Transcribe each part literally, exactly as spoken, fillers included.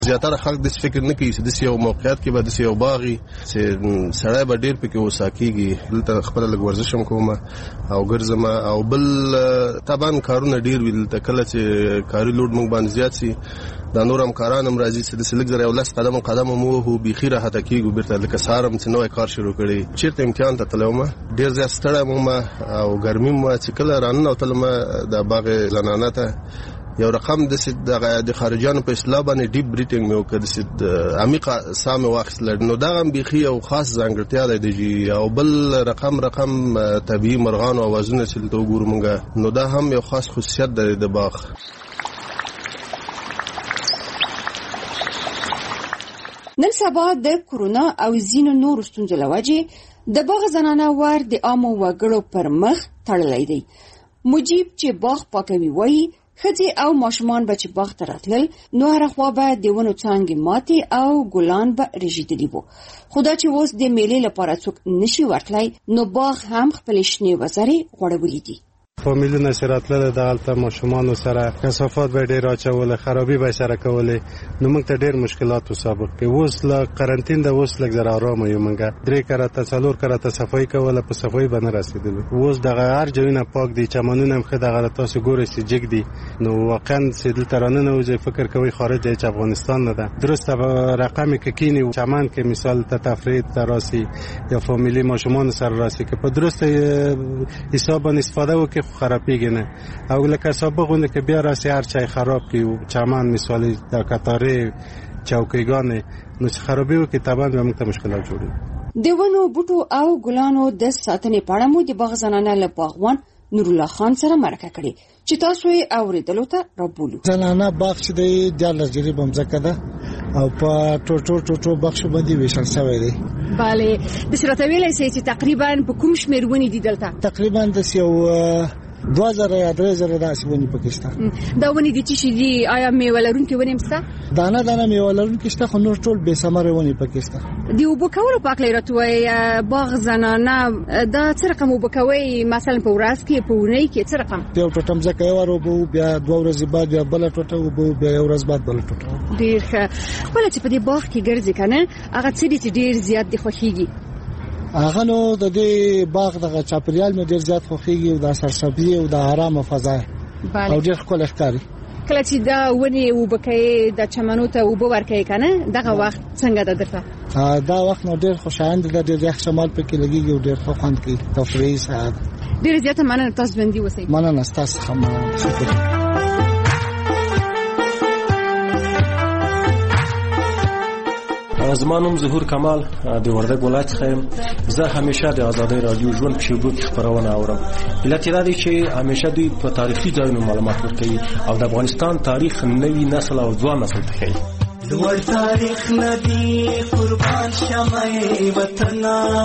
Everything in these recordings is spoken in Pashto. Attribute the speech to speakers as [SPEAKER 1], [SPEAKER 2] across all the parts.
[SPEAKER 1] زیاتره خلک د فکر نه کوي چې د یو موقعیت کې به د یو باغی چې سړی به ډیر پکې وساکيږي دلته خپل لږ ورزش هم کوم او ګرځم او بل طبعا کارونه ډیر ویل ته کله چې کاری لوډ موږ باندې زیات سي دا نور هم کاران هم راځي چې د سلګ زره ولس قدم قدم مو هو بيخي راحت کیږي بیرته لکه سارم چې نوې کار شروع کړي چیرته امتحان ته تلوم ډیر زیات ستړی مو او ګرمي مو چې کله رانه او تلم د باغ زنانه ته یو رقم د د خارجانو په اصطلاح باندې ډیپ بریثینګ مې وکړ د عمیقه سامه واخیستل نو دا هم بيخي او خاص ځانګړتیا ده دی او بل رقم رقم طبيعي مرغان او اوازونه چې ته وګورمږه نو دا هم یو خاص خصوصیت ده د باغ.
[SPEAKER 2] نن سبا د کورونا او ځینو نورو ستونزو له وجې د باغ زنانه ور د عامو وګړو پر مخ تړلی دی. مجيب چې باغ پاکوي وایي ښځې او ماشومان به چې باغ ته راتلل نو هره خوا به د ونو څانګې ماتې او ګلان به رژېدلي وو. خو دا چې اوس د میلې لپاره څوک نشي ورتلی نو باغ هم خپلې شنې وزرې غوړولي دي.
[SPEAKER 3] فامیلونه چې راتلل دغلته ماشومانو سره کثافات به ډېر اچولې خرابي به سره کولې نو موږ ته ډېر مشکلات وسابق کې اوس لا قرنټین د اوس لږ زره آرام یو موږ درې کراته څلور کراته صفای کوله په صفای باندې رسیدل اوس دغه هر ځایونه پاک دي چمنونه هم خدای غلط تاسو ګورئ چې جګ دي نو واقعا چې دلته رانه وځي فکر کوي خارج دی چې افغانستان نه ده درسته رقم کې کینی چمن کې مثال ته تفرید تراسی یا فامیلی ماشومان سره راسي کې په درسته حساب استفاده وکړي خرابېږي نه او لکه سابقونه کې بیا راسي هر چای خراب کی چمن مثال د کتارې چوکیګانې نو چې خرابې وکړي طبعا به موږ ته مشکلات جوړي.
[SPEAKER 2] د ونو بوټو او ګلانو د ساتنې په اړه مو د باغ زنانه له باغوان نور الله خان سره مرکه کړې چې تاسو یې اوریدلو ته رابولو.
[SPEAKER 4] زنانه باغ چې د دیارلس جری بمځکه ده او په ټوټو ټوټو بخش باندې ویشل شوی دی.
[SPEAKER 2] bale د سرته ویلای سي چې تقریبا په کوم شمیر ونی دي دلته؟
[SPEAKER 4] تقریبا د یو دوه زره یا درې زره داسې ونی پکې
[SPEAKER 2] دا ونی دي چې دي آیا میوه لرونکي ونی مسته؟
[SPEAKER 4] دانه دانه میوه لرونکي شته خو نور ټول به ثمره ونی پکې شته.
[SPEAKER 2] دی وبکول پاک لرتوي باغ زنانه دا څه رقم وبکوي مثلا په ورځ کې په ونی کې څه رقم؟
[SPEAKER 4] یو ټوټم ځکه یو ورو بو بیا دوه ورځې بعد بیا بل ټوټه وبو بیا یو ورځ بعد بل ټوټه.
[SPEAKER 2] ډیر ښه. خپل چې په دې باغ کې ګرځي کنه هغه څه دي ډیر زیات دي خوښيږي؟
[SPEAKER 4] هغه نو د دې باغ د چاپریال مې ډیر زیات خوښيږي او د سرسبزي او د آرام فضا او ډیر ښکلی ښکاري.
[SPEAKER 2] کله چې دا ونی وبکې د چمنو ته وب ورکې کنه دغه وخت څنګه ده درته؟
[SPEAKER 4] دا وخت نو ډیر خوشاله ده ډیر یخ شمال پکې لګيږي او ډیر خوند کوي تفریح ساعت
[SPEAKER 2] ډیر زیات مننه تاسو باندې وسی.
[SPEAKER 4] مننه تاسو هم شکر.
[SPEAKER 5] زما نوم ظهور کمال د وردګ ولایت څخه یم. زه همیشه د آزادۍ رادیو ژوند په شیبو کې خبرونه اورم. علت یې دا دی چې همیشه دوی په تاریخي ځایونو معلومات ورکوي او د افغانستان تاریخ نوي نسل او ځوان نسل ته ښیي.
[SPEAKER 6] لوړ تاریخ ندی قربان شمه وطن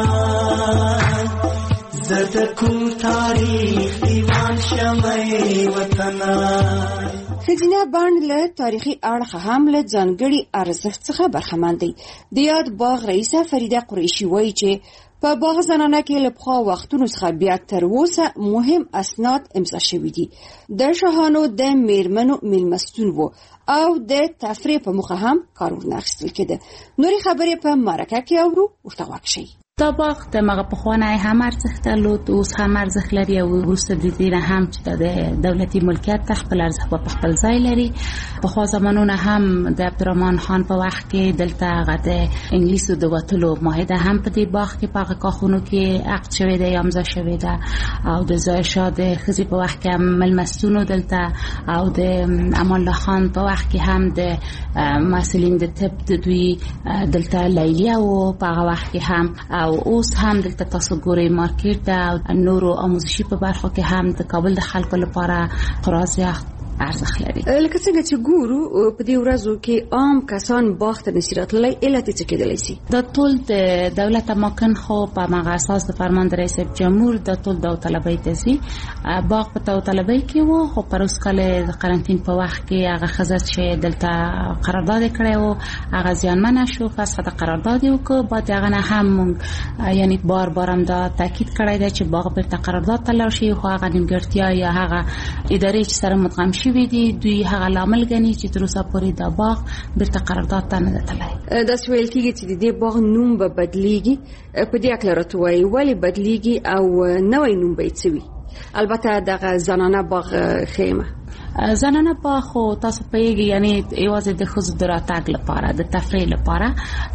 [SPEAKER 6] زد کوم تاریخ دیوان شمه وطن.
[SPEAKER 2] خزینه بانډ له تاریخي اړخه هم له ځانګړي ارزښت څخه برخمن دی. د یاد باغ رئیسه فریده قریشي وایي چې په باغ زنانه کې له پخوا وختونو څخه بیا تر اوسه مهم اسناد امضا شوي دي. د شاهانو د میرمنو میلمستون وو او د تفریح په موخه هم کارونه اخیستل کېده. نورې خبرې په مرکه کې اورو ورته غوږ شئ.
[SPEAKER 7] دا باغ د مغه په خوانه هم ارزښت درلود اوس هم ارزښت لري او وروسته د دې نه هم چې د دولتي ملکیت ته خپل ارزښت په خپل ځای لري. په خوا زمانونه هم د عبدالرحمن خان په وخت کې دلته هغه د انګلیسو د وتلو معاهده هم په دې باغ کې په هغه کاخونو کې عقد شوې ده یا امضا شوې ده او د ځای شاه د ښځې په وخت کې هم مېلمستونو دلته او د امان الله خان په وخت کې هم د محصلین د طب د دوی دلته لیلیه او په هغه وخت کې هم او اوس هم دلته تاسو ګورئ مارکیټ او نورو آموزشي په برخو کې هم د کابل د خلکو لپاره خورا زیات ارزښت لري.
[SPEAKER 2] لکه څنګه چې ګورو په دې ورځو کې عام کسان باغ ته نشي راتللی علت څه کېدلی شي؟
[SPEAKER 7] دا ټول د دولت اماکن خو په مغه اساس د فرمان د رئیس جمهور د ټول داوطلبۍ تزي باغ په داوطلبۍ کې وو خو پر اوس کله د قرنټین په وخت کې هغه خزت چې دلته قرارداد کړی وو هغه ځانمنه شو فسخ د قرارداد وکړ بعد هغه نه هم یعنی بار بار هم دا تاکید کړی دی چې باغ په قرارداد تلل شي خو هغه نیمګړتیا یا هغه ادارې چې سره مدغم شوي دي دوی هغه لامل غني چې تر اوسه پورې د باغ بیرته قرارداد ته نه تللی.
[SPEAKER 2] دا سویل کېږي چې د دې باغ نوم به بدلیږي، په دې اړه راته وایي ولې بدلیږي او نوی نوم به یې څه وي؟ البته دغه زنانه باغ خیمه
[SPEAKER 7] زنانه باغ خو تاسو پیږي یعنی ایوازه د خود دراتګ لپاره د تفریح لپاره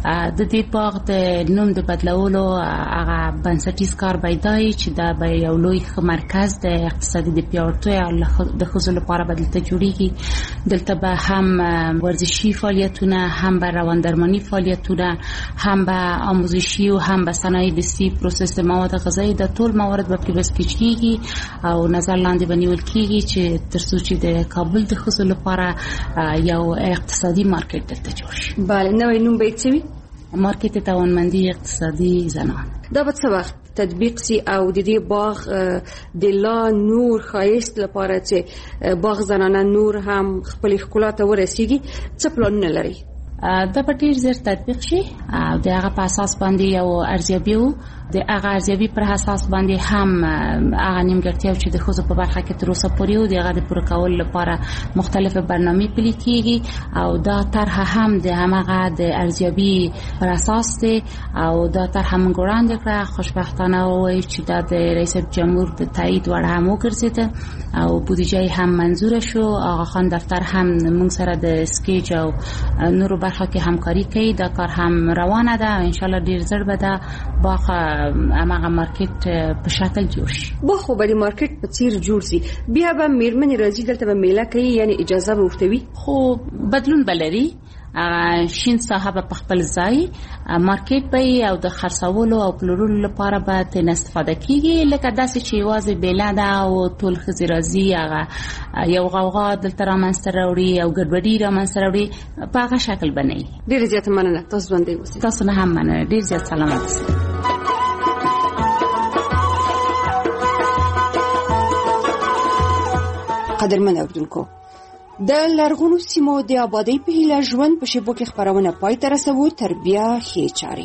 [SPEAKER 7] د دې باغ د نوم د بدلولو هغه بنسټیز کار بيدای چې دا به یو لوی مرکز د اقتصادي د پیاوړتیا د خود لپاره بدلته جوړیږي. دلته به هم ورزشي فعالیتونه، هم به رواندرمانی فعالیتونه، هم به آموزشي او هم به صنایع دستی پروسس مواد غذایی د ټول موارد به پرې بس کیږي او نظر لاندې بنیول کیږي چې ترڅو چې د کابل د خصوص لپاره یو اقتصادي مارکیټ دلته جوړ شي.
[SPEAKER 2] بله، نوې نوم به څه وي؟
[SPEAKER 7] مارکیټ توانمندي اقتصادي زنان.
[SPEAKER 2] دا به څه وخت تطبیق سي او د دې باغ د لا نور خایست لپاره چې باغ زنانه نور هم خپل ښکلا ته ورسیږي څه پلانونه لري؟
[SPEAKER 7] دا په ډیر زر تطبیق شي او د هغه په اساس باندې یو ارزیابي وو د هغه ارزیابي پر اساس باندې هم هغه نیمګړتیاو چې د خوځو په برخه کې تر اوسه پورې و د هغه د پوره کولو لپاره مختلفه برنامې پلي کیږي او دا طرح هم د همغه د ارزیابي پر اساس دی او دا طرح هم ګوراند کړه. خوشبختانه وایي چې دا د رئیس جمهور د تایید وړ هم وګرځید او بودیجه هم منظور شو. آقا خان دفتر هم موږ سره د سکیج او نورو برخه کې همکاري کوي. دا کار هم روانه ده او ان شاء الله ډیر زر به دا باغ اماغه مارکیټ په شکل جوړ شي.
[SPEAKER 2] به خو به مارکیټ په څیر جوړ شي بیا به میرمن راځي دلته به میله کوي، یعنی اجازه به ورتوي.
[SPEAKER 7] خو بدلون بلري شین صاحب په خپل ځای مارکیټ به او د خرڅولو او پلورلو لپاره به تن استفاده کیږي لکه داسې چې واځي بیلاده او ټول خزي راځي هغه یو غوغا دلته رامنځته راوړي او ګډوډي رامنځته راوړي په هغه شکل بنئ.
[SPEAKER 2] ډیر زیات مننه، تاسو باندې اوسئ.
[SPEAKER 7] تاسو نه هم مننه، ډیر زیات سلامات اوسئ.
[SPEAKER 2] قدرمن اوردونکو، د لرغونو سیمو د آبادی په هیله ژوند په شیبو کې خبرونه پای ته رسوو. تر بیا ښې چارې.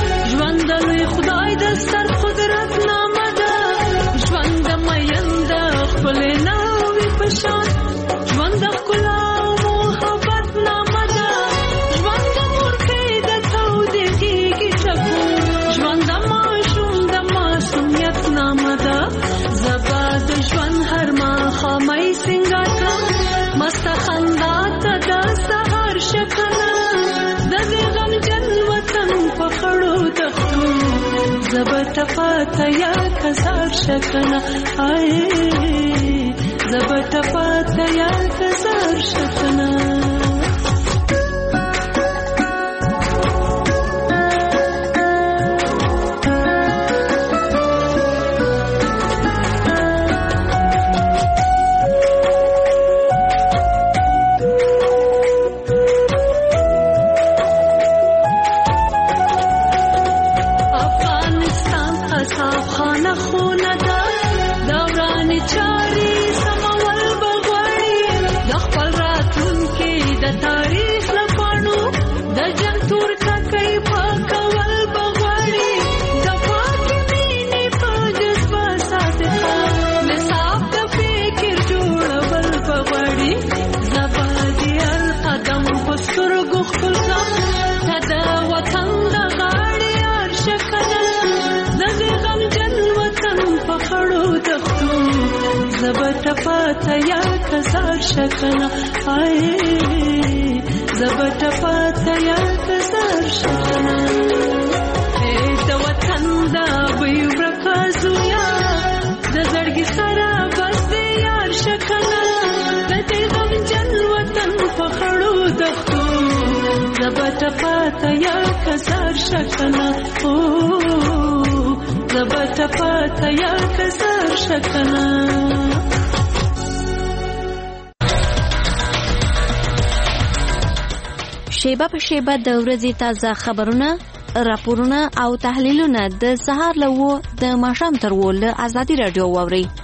[SPEAKER 8] ژوند د لوی خدای د ستر قدرت نامه ده. ژوند د مینده زبټپاته یا کزار شکنه آی زبټپاته یا کزار شکنه زبټپاته یا کزار شکنه آی زبټپاته یا کزار شکنه د وطن دا وی ورکازو یا د زړګي سره بس دی یار شکنه د دې غم جن وطن په خړو دښتو زبټپاته یا کزار شکنه او زبټپاته یا کزار شکنه
[SPEAKER 9] شیبه په شیبه د ورځې تازه خبرونه، راپورونه او تحلیلونه د سهار له و د ماښام تر و له ازادي راډیو واورئ.